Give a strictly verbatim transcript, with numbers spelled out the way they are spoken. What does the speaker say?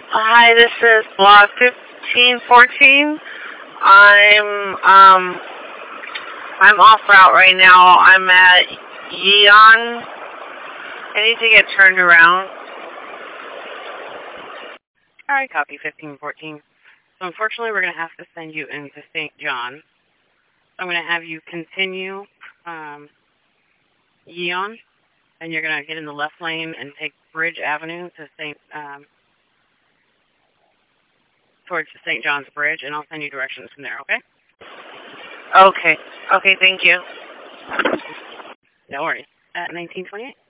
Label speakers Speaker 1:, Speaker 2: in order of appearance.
Speaker 1: Hi, this is Block fifteen fourteen. I'm um I'm off route right now. I'm at Yeon. I need to get turned around.
Speaker 2: Alright, copy fifteen fourteen. So unfortunately we're going to have to send you into Saint John. I'm going to have you continue um, Yeon, and you're going to get in the left lane and take Bridge Avenue to Saint um, towards the Saint John's Bridge, and I'll send you directions from there, okay?
Speaker 1: Okay. Okay, thank you.
Speaker 2: No worries. At nineteen twenty-eight.